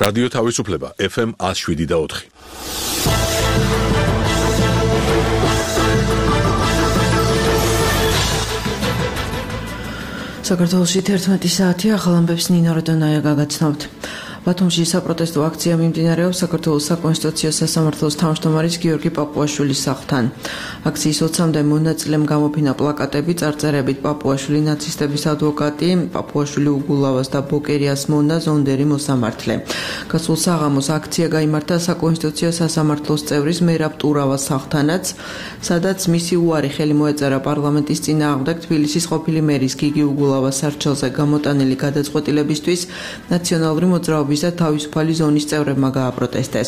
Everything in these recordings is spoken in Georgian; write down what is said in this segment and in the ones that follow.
რადიო თავისუფლება FM 107.4. საქართველოში 11 საათი ახალ ამბებს ნინო როდონაია გაგაცნობთ. ბათუმში საპროტესტო აქცია მიმდინარეობს საქართველოს საკონსტიტუციო სასამართლოს თავმჯდომარის გიორგი პაპუაშვილის სახლთან. აქციის 20-მდე მონაწილემ გამოფინა პლაკატები, წარწერებით პაპუაშვილი ნაცისტების ადვოკატი, პაპუაშვილი უგულავას და ბოკერიას მონა ზონდერი მოსამართლე. გასულ საღამოს აქცია გაიმართა საკონსტიტუციო სასამართლოს წევრის მერაბ ტურავას სახლთანაც, სადაც მისი უარი ხელი მოეწერა პარლამენტის წინააღმდეგ თბილისის ყოფილი მერის გიგი უგულავას სარჩელზე გამოტანილი გადაწყვეტილებისთვის ნაციონალური მოძრაობის და თავისუფალი ზონის წევრებმა გააპროტესტეს.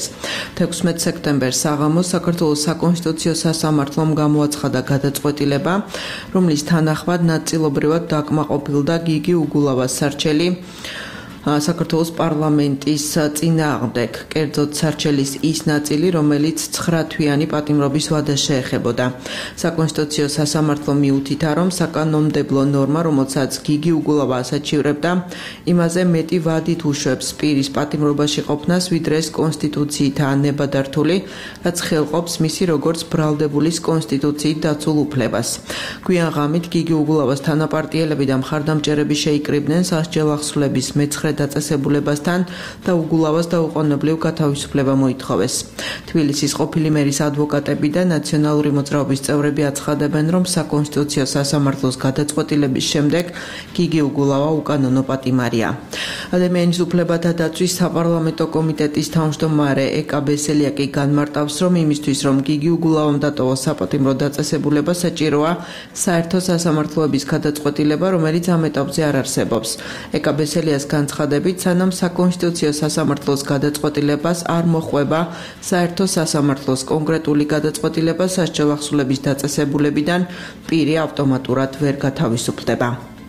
16 სექტემბერს საღამოს საქართველოს საკონსტიტუციო სასამართლომ გამოაცხადა გადაწყვეტილება, რომლის თანახმად ნაწილობრივად დაკმაყოფილდა გიგი უგულავას სარჩელი საქართველოს პარლამენტის წინააღმდეგ, კერძოდ სარჩელის ის ნაწილი, რომელიც 9 თვიანი პატიმრობის ვადას შეეხებოდა. საკონსტიტუციო სასამართლო მიუთითა, რომ საკანონმდებლო ნორმა, რომელსაც გიგი უგულავა ასაჩივრებდა, იმაზე მეტი ვადით უშვებს პირის პატიმრობაში ყოფნას, ვიდრე ეს კონსტიტუციითაა ნებადართული, რაც ხელყოფს მისი როგორც ბრალდებულის კონსტიტუციით დაცულ უფლებას. გვიან ღამით გიგი უგულავას თანაპარტიელები და მხარდამჭერები შეიკრიბნენ სასჯელ ახსვლების მე-9 დაწესებულებასთან და უგულავას დაუყოვნებლივ გათავისუფლება მოითხოვეს. თბილისის ყოფილი მერის ადვოკატები და ნაციონალური მოძრაობის წევრები აცხადებენ, რომ საკონსტიტუციო სასამართლოს გადაწყვეტილების შემდეგ გიგი უგულავა უკანონო პატიმარია. ადამიანის უფლებათა დაცვის საპარლამენტო კომიტეტის თავმჯდომარე ეკა ბესელია კი განმარტავს, რომ იმისთვის, რომ გიგი უგულავამ დატოვოს საპატიმრო დაწესებულება, საჭიროა საერთო სასამართლოების გადაწყვეტილება, რომელიც ამ ეტაპზე არ არსებობს. ეკა ბესელიას განცხადებით, სანამ საკონსტიტუციო სასამართლოს გადაწყვეტილებას არ მოხვება საერთო სასამართლოს კონკრეტული გადაწყვეტილება სასჯელ ახსულების დაწესებულებიდან, პირი ავტომატურად ვერ გათავისუფლდება.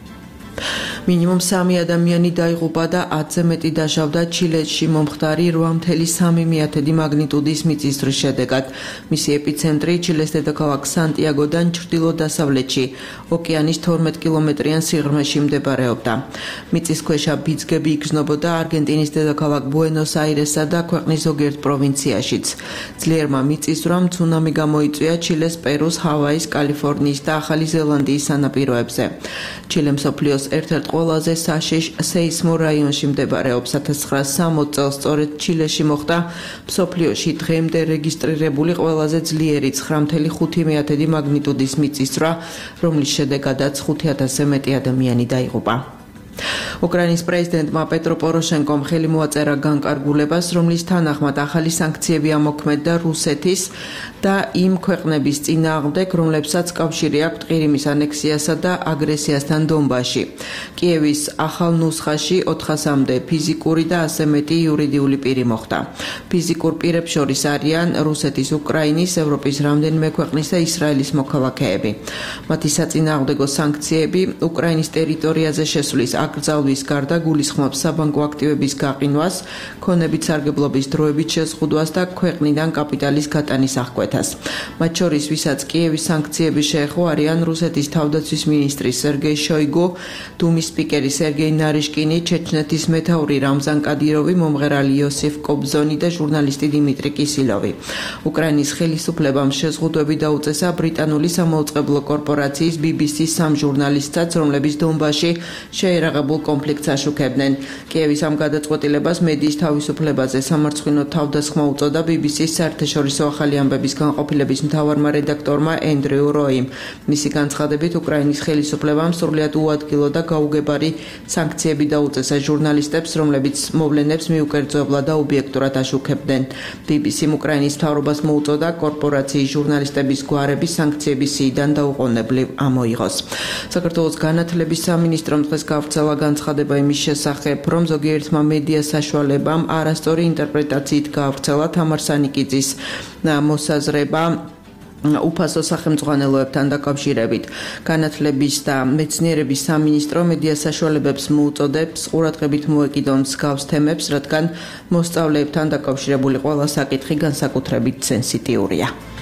მინიმუმ 3 ადამიანი დაიღუპა და 10-ზე მეტი დაშავდა ჩილეში მომხდარი 8.3 მაგნიტუდის მიწისძვრის შედეგად. მისი ეპიცენტრი ჩილეს დედაქალაქ სანტიაგოდან ჩრდილო-დასავლეთში, ოკეანის 12 კილომეტრიან სიღრმეში მდებარეობდა. მიწისქვეშა ბიძგები იგრძნობოდა არგენტინის დედაქალაქ ბუენოს-აირესსა და ქვეყნის ზოგიერთ პროვინციაშიც. ძლიერმა მიწისძვრამ ცუნამი გამოიწვია ჩილეს, პერუს, ჰავაის, კალიფორნიის და ახალი ზელანდიის სანაპიროებზე. ჩილე მსოფლიოს ერთ-ერთ ყველაზე საშიშ სეისმურ რაიონში მდებარეობს. 1960 წელს სწორედ ჩილეში მოხდა მსოფლიოში დღემდე რეგისტრირებული ყველაზე ძლიერი 9.5 მაგნიტუდის მიწისძვრა, რომლის შედეგადაც 5,000-ზე მეტი ადამიანი დაიღუპა. უკრაინის პრეზიდენტმა პეტრო პოროშენკომ ხელი მოაწერა განკარგულებას, რომლის თანახმად ახალი სანქციები ამოქმედდა რუსეთის და იმ ქვეყნების წინააღმდეგ, რომლებსაც კავშირი აქვთ ყირიმის ანექსიასა და აგრესიასთან დონბასში. კიევის ახალ ნუსხაში 400-მდე ფიზიკური და ასე მეტი იურიდიული პირი მოხდა. ფიზიკურ პირებს შორის არიან რუსეთის, უკრაინის, ევროპის რამდენიმე ქვეყნის და ისრაელის მოქალაქეები. მათი საწინააღმდეგო სანქციები უკრაინის ტერიტორიაზე შესვლის აკრძალვის გარდა გულისხმობს საბანკო აქტივების გაყინვას, ქონებით სარგებლობის დროებით შეზღუდვას და ქვეყნიდან კაპიტალის გატანის აღკვეთას. მათ შორის, ვისაც კიევის სანქციები შეეხო, არიან რუსეთის თავდაცვის მინისტრი სერგეი შოიგუ, დუმის სპიკერი სერგეი ნარიშკინი, ჩეჩნეთის მეთაური რამზან კადიროვი, მომღერალი იოსიფ კობზონი და ჟურნალისტი დიმიტრი კისილოვი. უკრაინის ხელისუფლებამ შეზღუდვები დაუწესა ბრიტანული სამაუწყებლო კორპორაციის BBC-ს 3 ჟურნალისტსაც, რომლებიც დონბასში შეერაღებულ კონფლიქტს აშუქებდნენ. კიევის ამ გადაწყვეტილებას მედიის თავისუფლებაზე სამარცხვინო თავდასხმა უწოდა BBC-ს საერთაშორისო ახალი ამბების განყოფილების მთავარმა რედაქტორმა ენდრიუ როიმ. მისი განცხადებით, უკრაინის ხელისუფლებამ სრულიად უადგილო და გაუგებარი სანქციები დაუწესა ჟურნალისტებს, რომლებიც მოვლენებს მიუკერძოებლად და ობიექტურად აშუქებდნენ. BBC-მ უკრაინის მთავრობას მოუწოდა კორპორაციის ჟურნალისტების გვარების სანქციების სიიდან დაუყოვნებლივ ამოიღოს. საქართველოს განათლების სამინისტრომ დღეს გავრცელა განცხადება იმის შესახებ, რომ ზოგიერთმა მედია საშუალებამ არასწორი ინტერპრეტაციით გავრცელა თამარ სანიკიძის მოსაზრება უფასო სახელმძღვანელოებთან დაკავშირებით. განათლების და მეცნიერების სამინისტრო მედია საშუალებებს მოუწოდებს ყურადღებით მოეკიდონ მსგავს თემებს, რადგან მოსწავლეებთან დაკავშირებული ყველა საკითხი განსაკუთრებით სენსიტიურია.